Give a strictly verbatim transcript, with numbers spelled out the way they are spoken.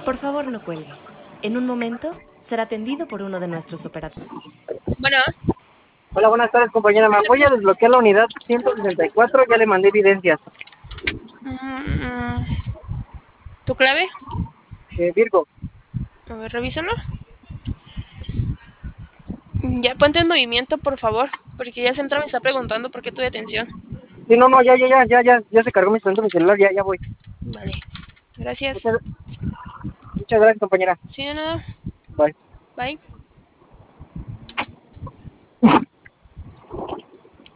Por favor, no cuelgue. En un momento será atendido por uno de nuestros operadores. Bueno, Hola, buenas tardes, compañera. Me voy a desbloquear la unidad ciento sesenta y cuatro, ya le mandé evidencias. mm, ¿tu clave? Eh, Virgo. A ver, revísalo. Ya, ponte en movimiento, por favor, porque ya Centra me está preguntando por qué tu detención. Sí, no, no, ya, ya, ya, ya, ya, ya se cargó mi instrumento, mi celular, ya, ya voy. Vale, gracias. Muchas, muchas gracias, compañera. Sí, de nada. Bye. Bye.